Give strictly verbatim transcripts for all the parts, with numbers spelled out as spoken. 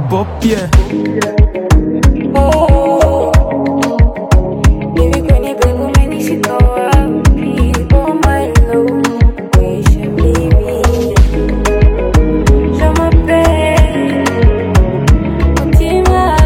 bopie. Oh, baby kwenye pengo umenishika wapi? Oh my love, wisha baby. Je m'appelle Fatima.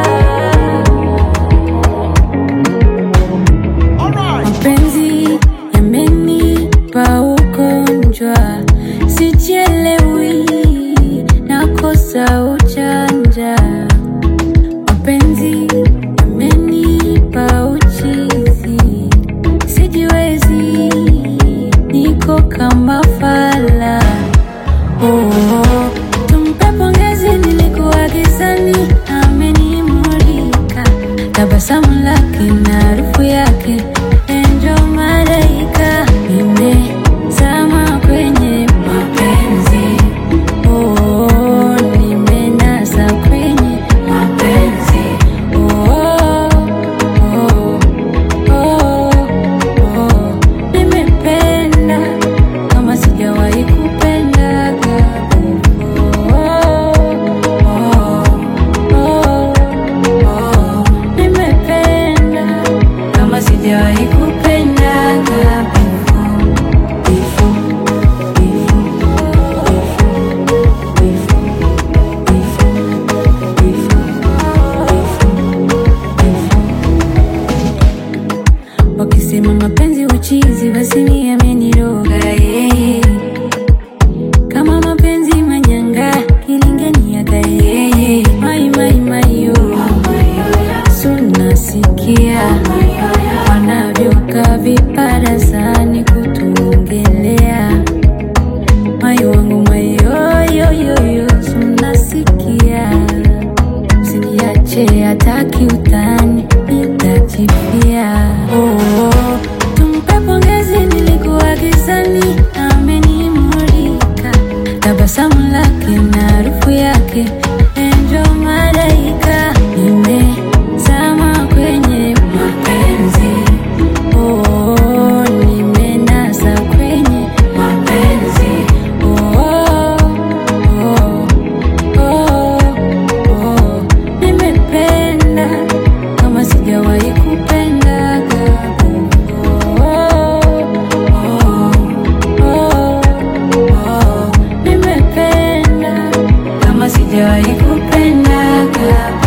Mapenzi yamenipa ugonjwa, sijielewi, nakosa ujanja. Mapenzi yamenipa uchizi, sijiwezi, niko kama fala. Oh, tumpe pongezi, nilikuwa gizani, amenimulika. Tabasamu lake na harufu yake, ndio malaika. Nimezama kwenye mapenzi, oh, nimenasa kwenye mapenzi. Oh, oh, oh, oh, nimependa kama sijawahi kupenda before. Oh, oh, oh, nimependa kama sijawahi kupenda before. Wakisema mapenzi uchizi, basi ni ameniroga yeye. Kama mapenzi manyanga, kilingeni yaka yeye. Mai mai mai yo, sunasikia wanavyoka viparasani kutuongelea. Mayo wangu mayo yo yo yo, sunasikia. Usiniache hata kiutani, nitajifia. Oh, tumpe pongezi, nilikuwa gizani, amenimulika. Tabasamu lake na harufu yake, ndio malaika. Nimezama kwenye mapenzi, oh, nimenasa kwenye mapenzi. Oh, oh, oh, oh, nimependa kama sijawahi kupenda before. Oh, oh, oh, oh, nimependa kama sijawahi kupenda before.